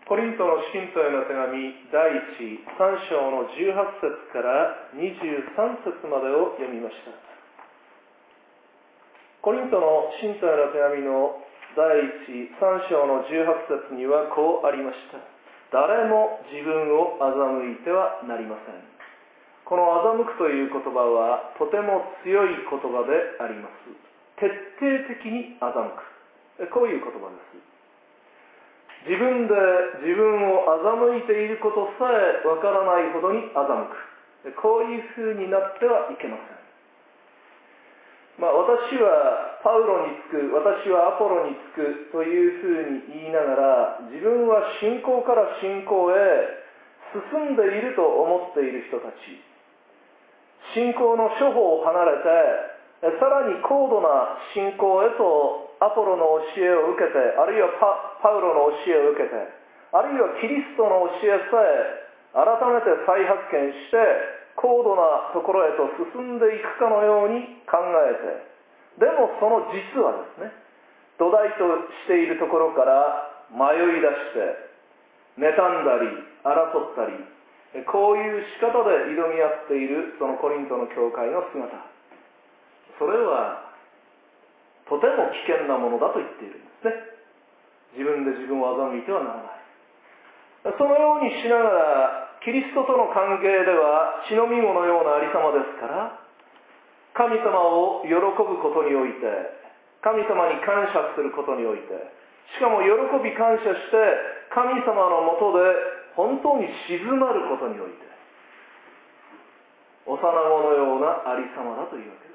コリントの信徒への手紙第3章の18節から23節までを読みました。コリントの信徒への手紙の第3章の18節にはこうありました。誰も自分を欺いてはなりません。この欺くという言葉はとても強い言葉であります。徹底的に欺く。こういう言葉です。自分で自分を欺いていることさえわからないほどに欺く。こういうふうになってはいけません。私はパウロにつく、私はアポロにつくというふうに言いながら、自分は信仰から信仰へ進んでいると思っている人たち、信仰の諸法を離れて、さらに高度な信仰へとアポロの教えを受けて、あるいはパウロの教えを受けて、あるいはキリストの教えさえ改めて再発見して、高度なところへと進んでいくかのように考えて、でもその実はですね、土台としているところから迷い出して妬んだり争ったり、こういう仕方で挑み合っているそのコリントの教会の姿、それはとても危険なものだと言っているんですね。自分で自分を欺いてはならない。そのようにしながらキリストとの関係では血のみ子のようなありさまですから、神様を喜ぶことにおいて、神様に感謝することにおいて、しかも喜び感謝して神様のもとで本当に静まることにおいて、幼子のようなありさまだというわけです。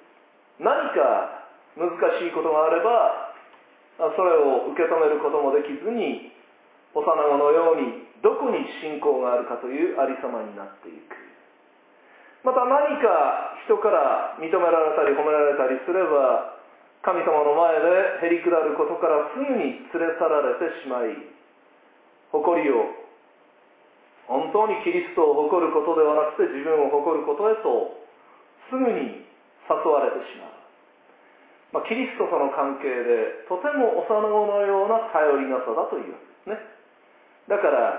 何か難しいことがあれば、それを受け止めることもできずに、幼子のようにどこに信仰があるかというありさまになっていく。また何か人から認められたり褒められたりすれば、神様の前でへりくだることからすぐに連れ去られてしまい、誇りを、本当にキリストを誇ることではなくて自分を誇ることへとすぐに誘われてしまう。キリストとの関係でとても幼子のような頼りなさだというわけですね。だから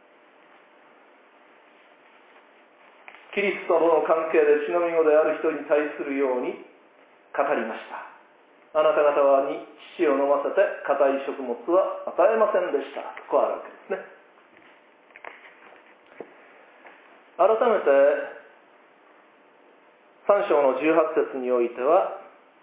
キリストとの関係で血のみ子である人に対するように語りました。あなた方に乳を飲ませて硬い食物は与えませんでした。こうあるわけですね。改めて3章の18節においては、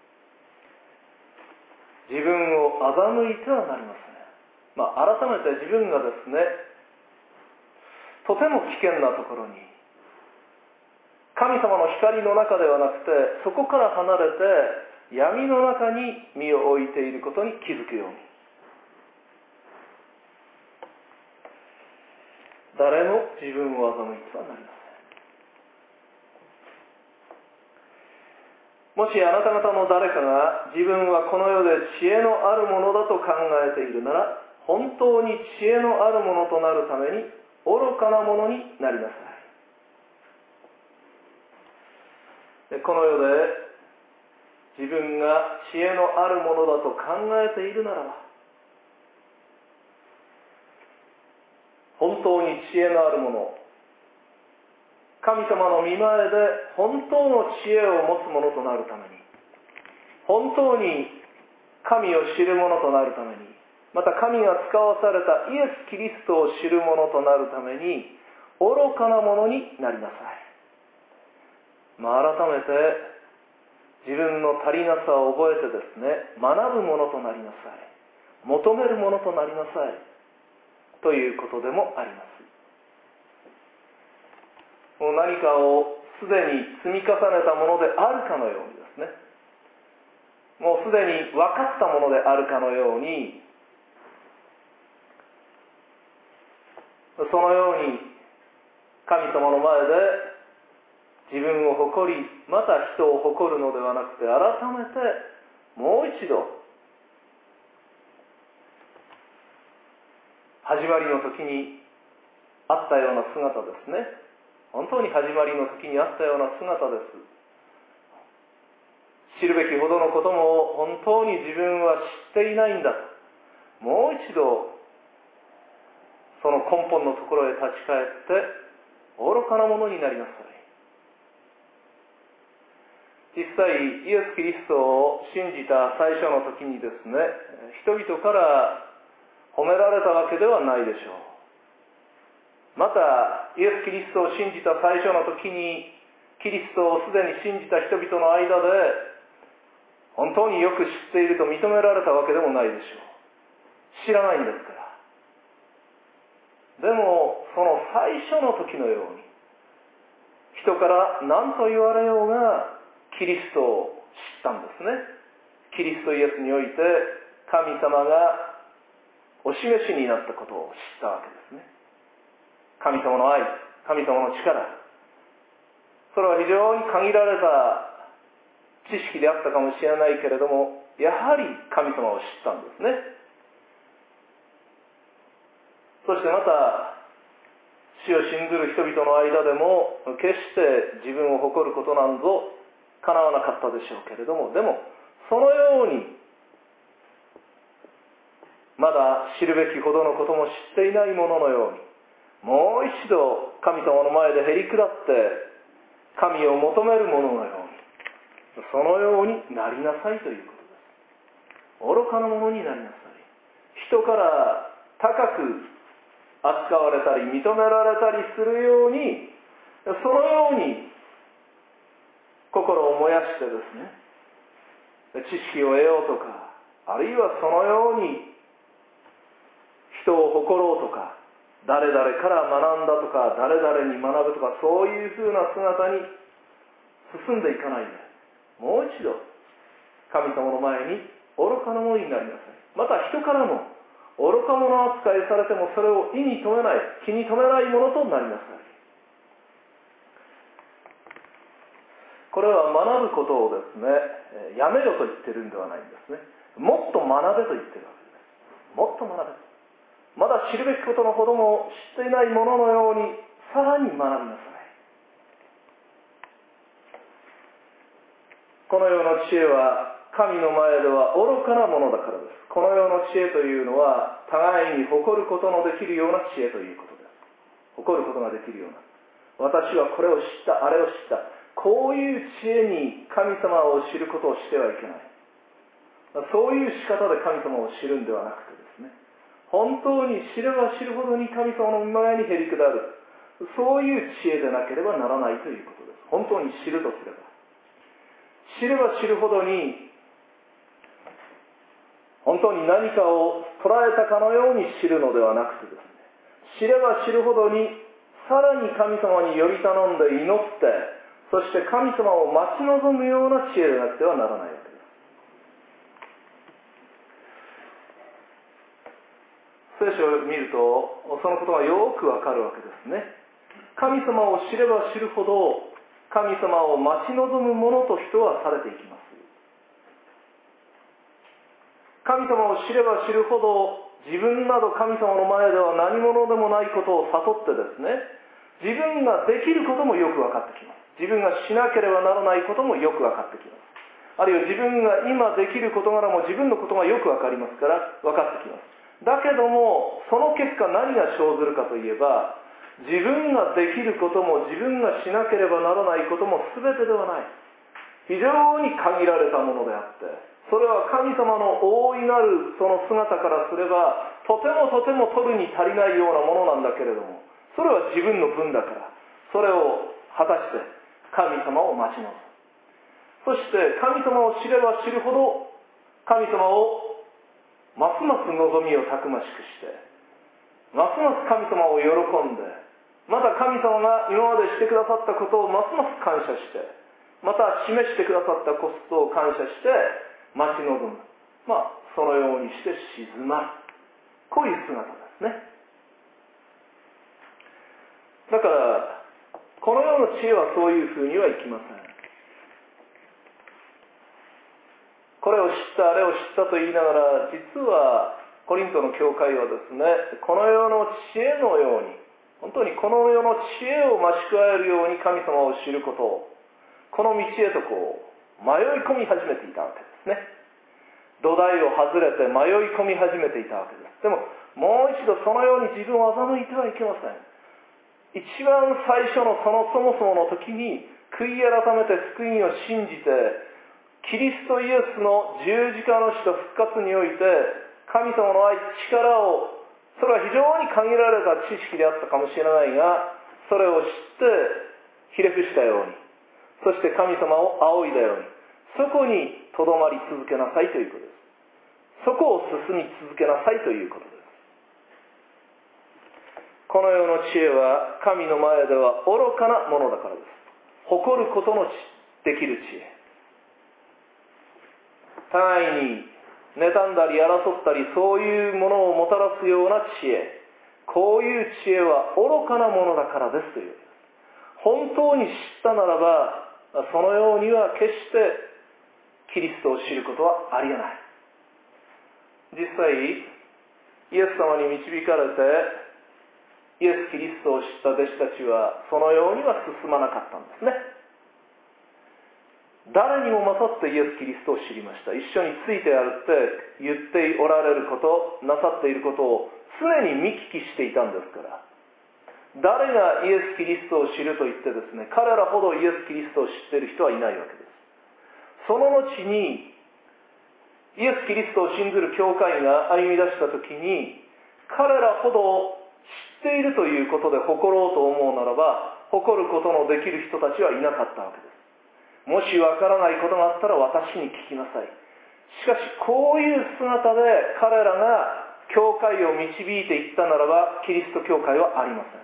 自分を欺いてはなりません。改めて自分がですね、とても危険なところに、神様の光の中ではなくて、そこから離れて闇の中に身を置いていることに気づくように。誰も自分を欺いてはなりません。もしあなた方の誰かが自分はこの世で知恵のあるものだと考えているなら、本当に知恵のあるものとなるために愚かなものになりなさい。この世で自分が知恵のあるものだと考えているならば、本当に知恵のあるもの、神様の御前で本当の知恵を持つものとなるために、本当に神を知るものとなるために、また神が使わされたイエス・キリストを知るものとなるために、愚かなものになりなさい。改めて自分の足りなさを覚えてですね、学ぶものとなりなさい。求めるものとなりなさい。ということでもあります。もう何かをすでに積み重ねたものであるかのようにですね、もうすでに分かったものであるかのように、そのように神様の前で自分を誇り、また人を誇るのではなくて、改めてもう一度始まりの時にあったような姿ですね。本当に始まりの時にあったような姿です。知るべきほどのことも本当に自分は知っていないんだと、もう一度その根本のところへ立ち返って愚かなものになりなさい。実際イエス・キリストを信じた最初の時にですね、人々から褒められたわけではないでしょう。またイエス・キリストを信じた最初の時にキリストをすでに信じた人々の間で本当によく知っていると認められたわけでもないでしょう。知らないんですから。でもその最初の時のように人から何と言われようがキリストを知ったんですね。キリストイエスにおいて神様がお示しになったことを知ったわけですね。神様の愛、神様の力、それは非常に限られた知識であったかもしれないけれども、やはり神様を知ったんですね。そしてまた死を信ずる人々の間でも決して自分を誇ることなんぞ叶わなかったでしょうけれども、でもそのようにまだ知るべきほどのことも知っていないもののように、もう一度神様の前でへり下って神を求めるもののように、そのようになりなさいということです。愚かなものになりなさい。人から高く扱われたり認められたりするように、そのように心を燃やしてですね、知識を得ようとか、あるいはそのように人を誇ろうとか、誰々から学んだとか、誰々に学ぶとか、そういうふうな姿に進んでいかないで、もう一度神様の前に愚かなものになりなさい。また人からも愚か者扱いされてもそれを意に留めない、気に留めないものとなりなさい。これは学ぶことをですね、やめろと言ってるんではないんですね。もっと学べと言ってるわけです。もっと学べ。まだ知るべきことのほども知っていないもののようにさらに学びなさい。この世の知恵は神の前では愚かなものだからです。この世の知恵というのは互いに誇ることのできるような知恵ということです。誇ることができるような。私はこれを知った、あれを知った。こういう知恵に神様を知ることをしてはいけない。そういう仕方で神様を知るんではなくてですね、本当に知れば知るほどに神様の前にへり下る、そういう知恵でなければならないということです。本当に知るとすれば。知れば知るほどに本当に何かを捉えたかのように知るのではなくてですね、知れば知るほどにさらに神様により頼んで祈って、そして神様を待ち望むような知恵でなくてはならないわけです。聖書を見るとそのことがよくわかるわけですね。神様を知れば知るほど神様を待ち望むものと人はされていきます。神様を知れば知るほど自分など神様の前では何者でもないことを悟ってですね、自分ができることもよく分かってきます。自分がしなければならないこともよく分かってきます。あるいは自分が今できる事柄も自分のことがよく分かりますから分かってきます。だけどもその結果何が生ずるかといえば、自分ができることも自分がしなければならないことも全てではない。非常に限られたものであって、それは神様の大いなるその姿からすればとても取るに足りないようなものなんだけれども、それは自分の分だから、それを果たして神様を待ち望む。そして神様を知れば知るほど神様をますます望みをたくましくして、ますます神様を喜んで、また神様が今までしてくださったことをますます感謝して、また示してくださったことを感謝して待ち望む。そのようにして静まる。こういう姿ですね。だからこの世の知恵はそういうふうにはいきません。これを知ったあれを知ったと言いながら、実はコリントの教会はですね、この世の知恵のように、本当にこの世の知恵を増し加えるように神様を知ることを、この道へと迷い込み始めていたわけですね。 土台を外れて迷い込み始めていたわけです。でももう一度そのように自分を欺いてはいけません。一番最初のそもそもの時に悔い改めて福音を信じて、キリストイエスの十字架の死と復活において神様の愛、力を、それは非常に限られた知識であったかもしれないが、それを知ってひれ伏したように、そして神様を仰いだように、そこにとどまり続けなさいということです。そこを進み続けなさいということです。この世の知恵は神の前では愚かなものだからです。誇ることのできる知恵。互いに妬んだり争ったり、そういうものをもたらすような知恵。こういう知恵は愚かなものだからですという。本当に知ったならば、そのようには決してキリストを知ることはありえない。実際、イエス様に導かれて、イエス・キリストを知った弟子たちはそのようには進まなかったんですね。誰にも勝ってイエス・キリストを知りました。一緒についてやるって言っておられること、なさっていることを常に見聞きしていたんですから、誰がイエス・キリストを知ると言ってですね、彼らほどイエス・キリストを知っている人はいないわけです。その後にイエス・キリストを信ずる教会が歩み出したときに、彼らほど知っているということで誇ろうと思うならば、誇ることのできる人たちはいなかったわけです。もしわからないことがあったら私に聞きなさい。しかしこういう姿で彼らが教会を導いていったならば、キリスト教会はありません。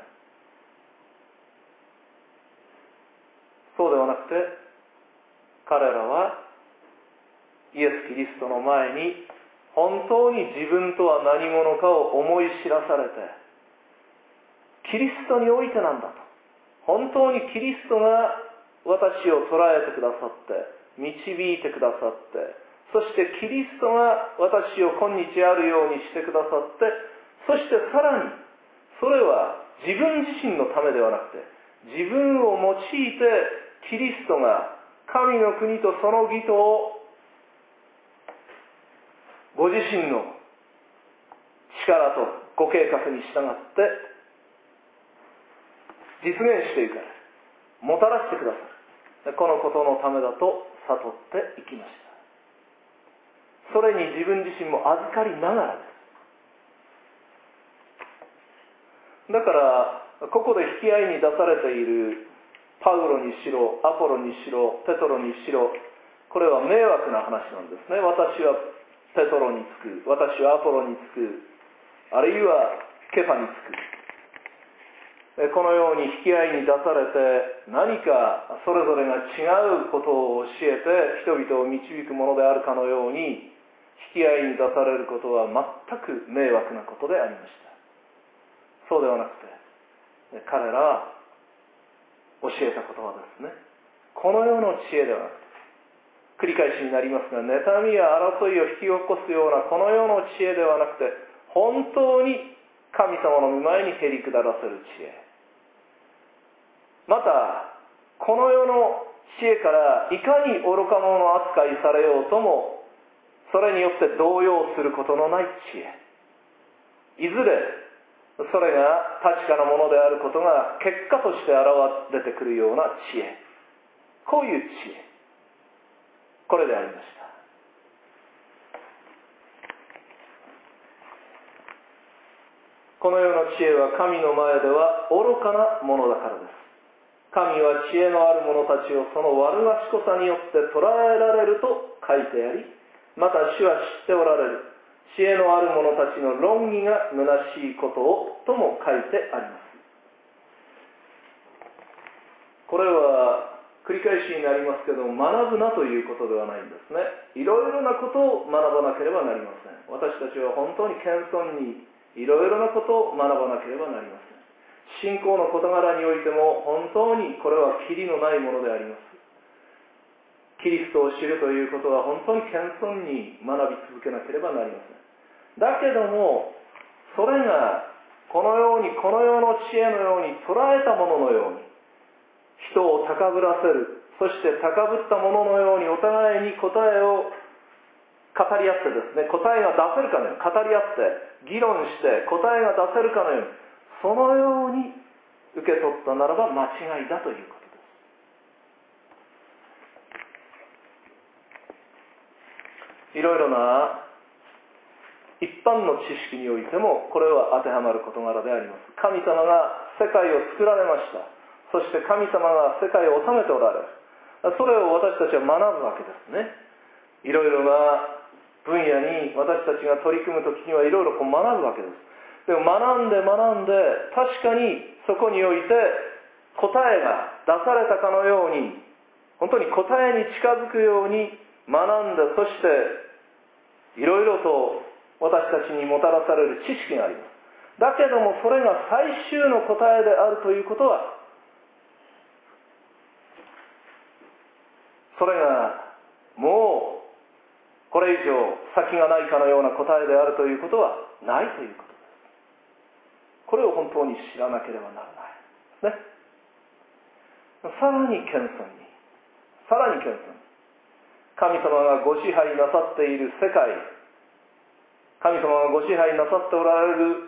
そうではなくて、彼らはイエス・キリストの前に本当に自分とは何者かを思い知らされて、キリストにおいてなんだと、本当にキリストが私を捉えてくださって、導いてくださって、そしてキリストが私を今日あるようにしてくださって、そしてさらにそれは自分自身のためではなくて、自分を用いてキリストが神の国とその義とをご自身の力とご計画に従って実現していかれる、もたらしてくださる、このことのためだと悟っていきました。それに自分自身も預かりながらです。だからここで引き合いに出されているパウロにしろ、アポロにしろ、ペトロにしろ、これは迷惑な話なんですね。私はペトロにつく、私はアポロにつく、あるいはケファにつく、このように引き合いに出されて、何かそれぞれが違うことを教えて人々を導くものであるかのように引き合いに出されることは全く迷惑なことでありました。そうではなくて、彼らは教えたことはですね、この世の知恵ではなくて、繰り返しになりますが、妬みや争いを引き起こすようなこの世の知恵ではなくて、本当に神様の御前にへり下らせる知恵、またこの世の知恵からいかに愚か者扱いされようとも、それによって動揺することのない知恵、いずれそれが確かなものであることが結果として現れてくるような知恵、こういう知恵、これでありました。この世の知恵は神の前では愚かなものだからです。神は知恵のある者たちをその悪賢さによって捉えられると書いてあり、また主は知っておられる、知恵のある者たちの論議が虚しいことをとも書いてあります。これは繰り返しになりますけど、学ぶなということではないんですね。いろいろなことを学ばなければなりません。私たちは本当に謙遜にいろいろなことを学ばなければなりません。信仰の事柄においても本当にこれはキリのないものであります。キリストを知るということは本当に謙遜に学び続けなければなりません。だけどもそれがこのようにこの世の知恵のように捉えたもののように人を高ぶらせる、そして高ぶったもののようにお互いに答えを語り合ってですね、答えが出せるかのように、語り合って議論して答えが出せるかのように、そのように受け取ったならば間違いだということです。いろいろな一般の知識においてもこれは当てはまる事柄であります。神様が世界を作られました。そして神様が世界を治めておられる。それを私たちは学ぶわけですね。いろいろな分野に私たちが取り組むときにはいろいろ学ぶわけです。でも学んで確かにそこにおいて答えが出されたかのように、本当に答えに近づくように学んで、そしていろいろと私たちにもたらされる知識があります。だけどもそれが最終の答えであるということは、それがもうこれ以上先がないかのような答えであるということはないということです。これを本当に知らなければならないね。さらに謙遜に神様がご支配なさっている世界、神様がご支配なさっておられる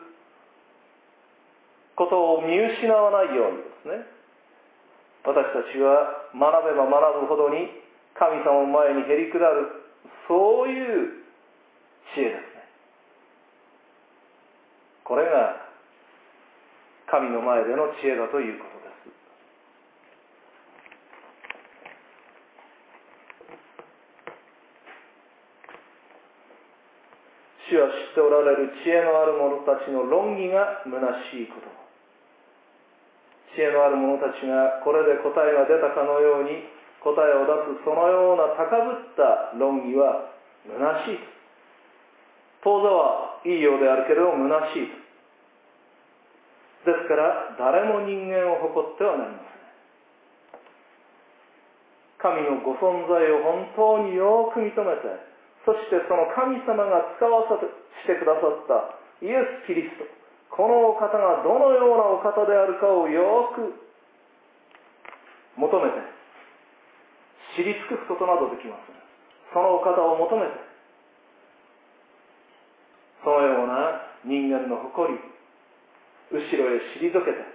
ことを見失わないようにですね、私たちは学べば学ぶほどに神様の前にへり下る、そういう知恵ですね。これが神の前での知恵だということです。主は知っておられる知恵のある者たちの論議が虚しいこと。知恵のある者たちがこれで答えが出たかのように答えを出す、そのような高ぶった論議は虚しいと。当座はいいようであるけれども虚しいと。ですから誰も人間を誇ってはなりません。神のご存在を本当によく認めて、そしてその神様が使わせてくださったイエス・キリスト、このお方がどのようなお方であるかをよく求めて知り尽くすことなどできません。そのお方を求めて、そのような人間の誇り、後ろへ退けて、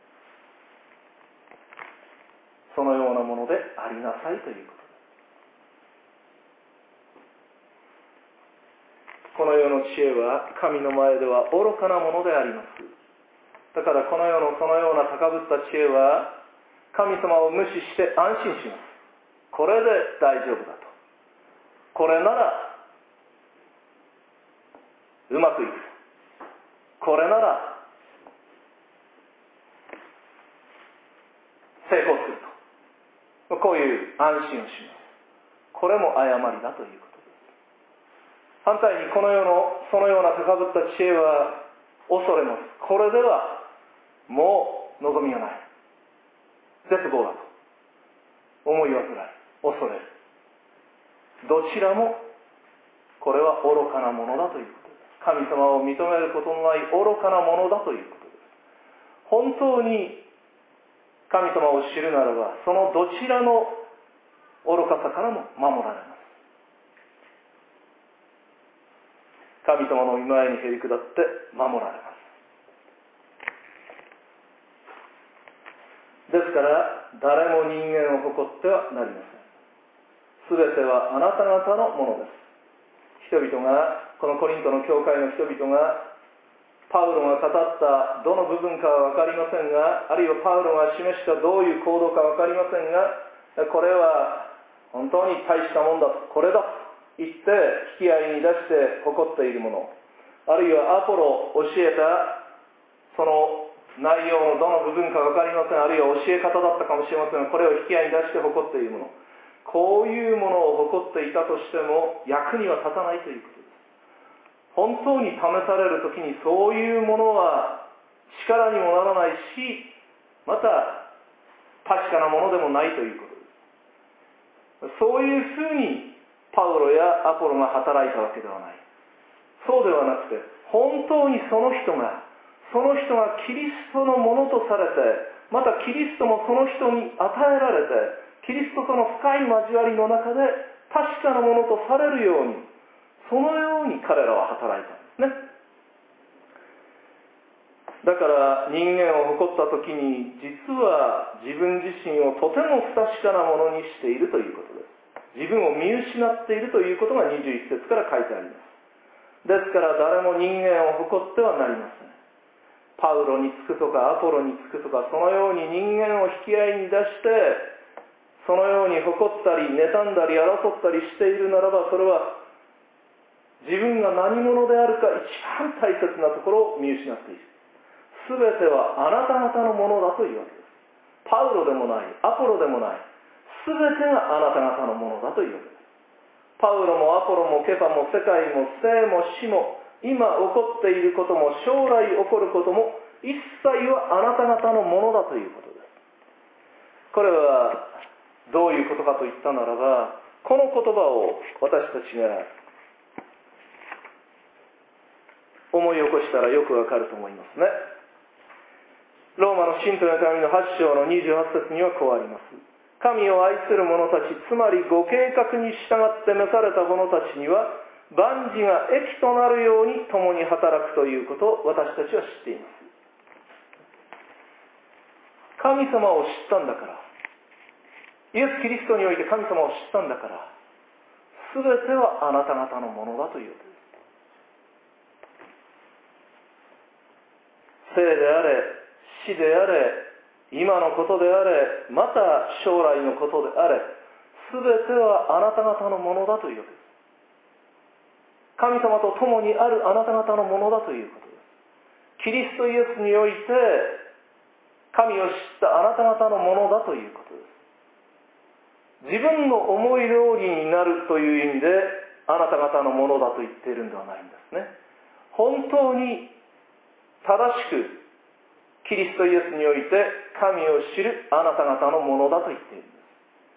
そのようなものでありなさいということです。この世の知恵は神の前では愚かなものであります。だからこの世のそのような高ぶった知恵は神様を無視して安心します。これで大丈夫だと。これならうまくいく。これなら成功すると。こういう安心をします。これも誤りだということです。反対にこの世のそのような高ぶった知恵は恐れます。これではもう望みがない。絶望だと思い煩い、恐れる。どちらもこれは愚かなものだということです。神様を認めることのない愚かなものだということです。本当に神様を知るならば、そのどちらの愚かさからも守られます。神様の御前にへり下って守られます。ですから誰も人間を誇ってはなりません。すべてはあなた方のものです。人々が、このコリントの教会の人々がパウロが語ったどの部分かは分かりませんが、あるいはパウロが示したどういう行動か分かりませんが、これは本当に大したもんだと、これだと言って引き合いに出して誇っているもの、あるいはアポロ教えたその内容のどの部分か分かりません、あるいは教え方だったかもしれませんが、これを引き合いに出して誇っているもの、こういうものを誇っていたとしても役には立たないということです。本当に試されるときにそういうものは力にもならないし、また確かなものでもないということです。そういうふうにパウロやアポロが働いたわけではない。そうではなくて、本当にその人がキリストのものとされて、またキリストもその人に与えられて、キリストとの深い交わりの中で確かなものとされるように、 そのように彼らは働いたんですね。だから人間を誇った時に、実は自分自身をとても不確かなものにしているということです。自分を見失っているということが21節から書いてあります。ですから誰も人間を誇ってはなりません。パウロにつくとかアポロにつくとか、そのように人間を引き合いに出してそのように誇ったり妬んだり争ったりしているならば、それは自分が何者であるか一番大切なところを見失っている。すべてはあなた方のものだというわけです。パウロでもない、アポロでもない、すべてがあなた方のものだというわけです。パウロもアポロもケファも世界も生も死も、今起こっていることも将来起こることも、一切はあなた方のものだということです。これはどういうことかといったならば、この言葉を私たちが思い起こしたらよくわかると思いますね。ローマの信徒の神の8章の28節にはこうあります。神を愛する者たち、つまりご計画に従って召された者たちには、万事が益となるように共に働くということを私たちは知っています。神様を知ったんだから、イエス・キリストにおいて神様を知ったんだから、すべてはあなた方のものだということです。生であれ、死であれ、今のことであれ、また将来のことであれ、すべてはあなた方のものだというわけです。神様と共にあるあなた方のものだということです。キリストイエスにおいて神を知ったあなた方のものだということです。自分の思い通りになるという意味であなた方のものだと言っているんではないんですね。本当に正しくキリストイエスにおいて神を知るあなた方のものだと言っているんです。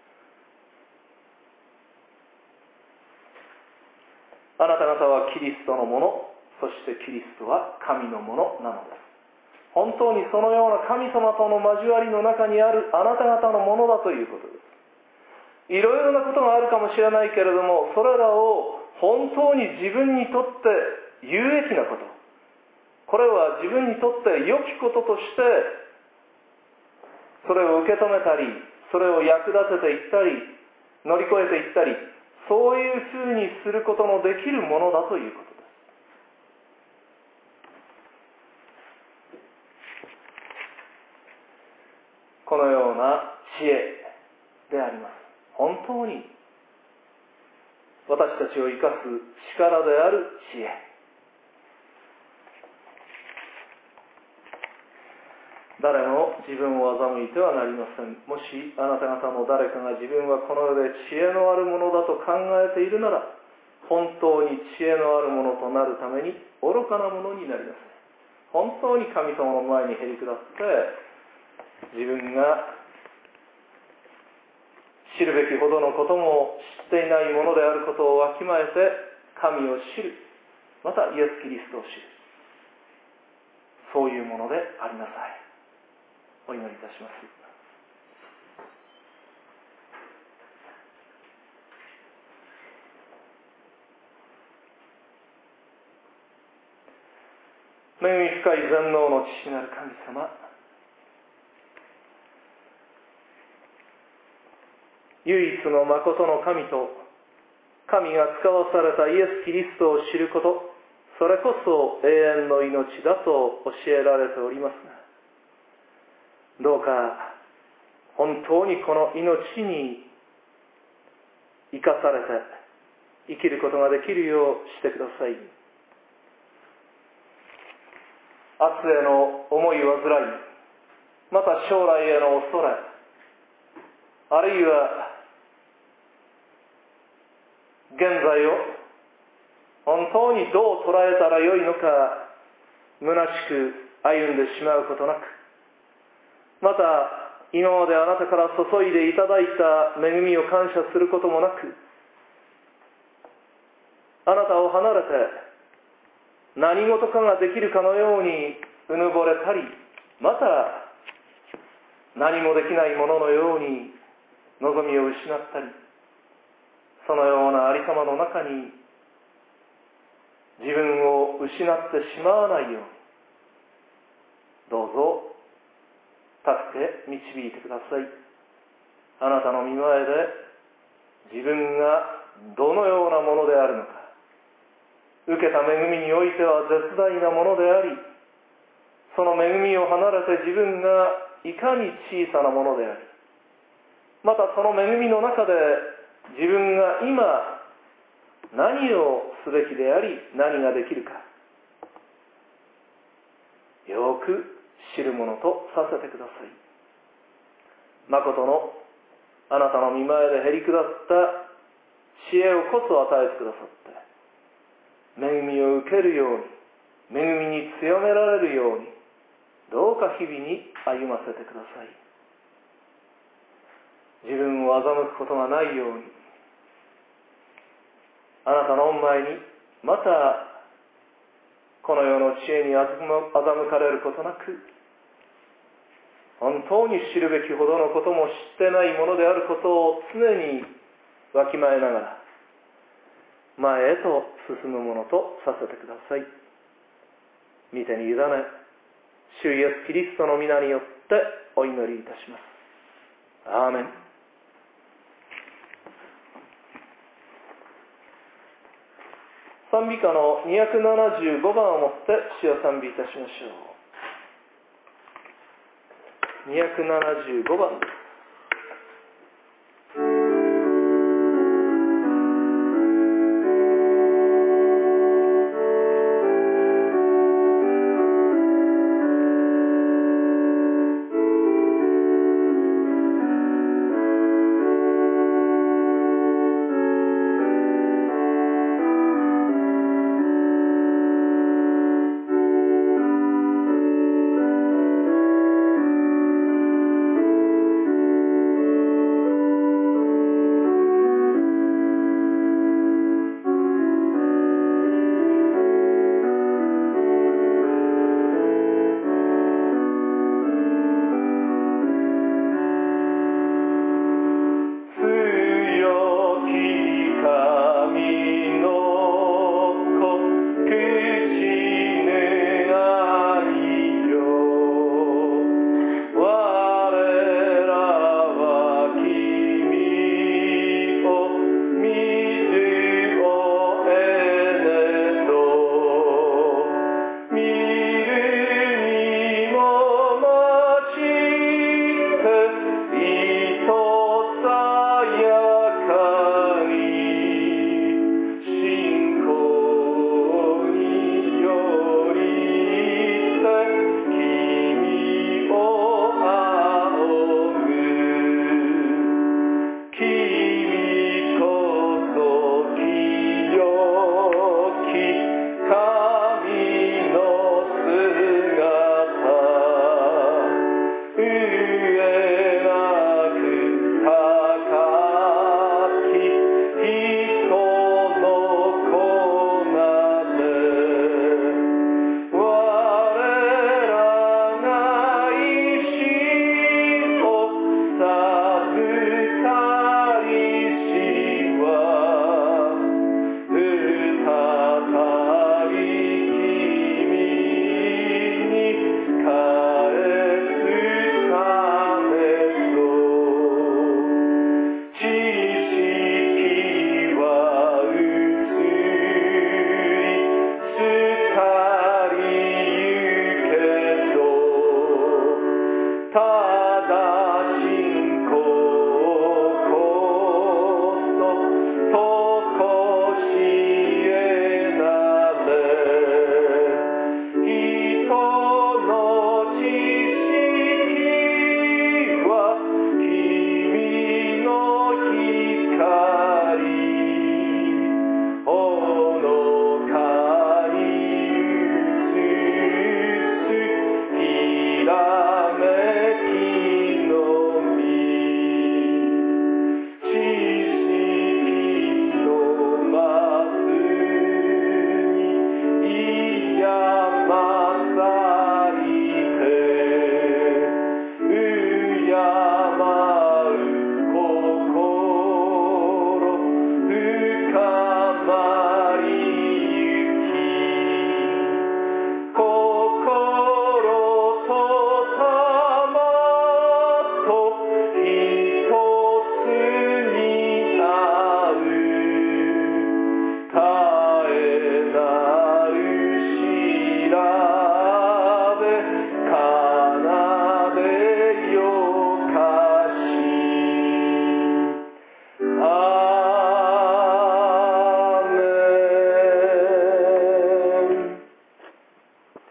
あなた方はキリストのもの、そしてキリストは神のものなのです。本当にそのような神様との交わりの中にあるあなた方のものだということです。いろいろなことがあるかもしれないけれども、それらを本当に自分にとって有益なこと、これは自分にとって良きこととしてそれを受け止めたり、それを役立てていったり、乗り越えていったり、そういうふうにすることのできるものだということです。このような知恵であります。本当に私たちを生かす力である知恵。誰も自分を欺いてはなりません。もしあなた方の誰かが自分はこの世で知恵のあるものだと考えているなら、本当に知恵のあるものとなるために愚かなものになります。本当に神様の前にへり下って自分が知るべきほどのことも知っていないものであることをわきまえて神を知る、またイエス・キリストを知る、そういうものでありなさい。お祈りいたします。恵み深い全能の父なる神様、唯一のまことの神と神が使わされたイエス・キリストを知ること、それこそ永遠の命だと教えられておりますが、どうか本当にこの命に生かされて生きることができるようしてください。明日への思い煩い、また将来への恐れ、あるいは現在を本当にどう捉えたらよいのか虚しく歩んでしまうことなく、また今まであなたから注いでいただいた恵みを感謝することもなく、あなたを離れて何事かができるかのようにうぬぼれたり、また何もできないもののように望みを失ったり、そのようなありさまの中に自分を失ってしまわないように、どうぞ助け導いてください。あなたの御前で自分がどのようなものであるのか、受けた恵みにおいては絶大なものであり、その恵みを離れて自分がいかに小さなものであり、またその恵みの中で自分が今何をすべきであり何ができるか、よく知るものとさせてください。まことのあなたの御前でへり下った知恵をこそ与えてくださって、恵みを受けるように、恵みに強められるように、どうか日々に歩ませてください。自分を欺くことがないように、あなたの御前にまたこの世の知恵に欺かれることなく、本当に知るべきほどのことも知ってないものであることを常にわきまえながら前へと進むものとさせてください。御手に委ね、主イエスキリストの皆によってお祈りいたします。アーメン。賛美歌の275番をもって主を賛美いたしましょう。275番です。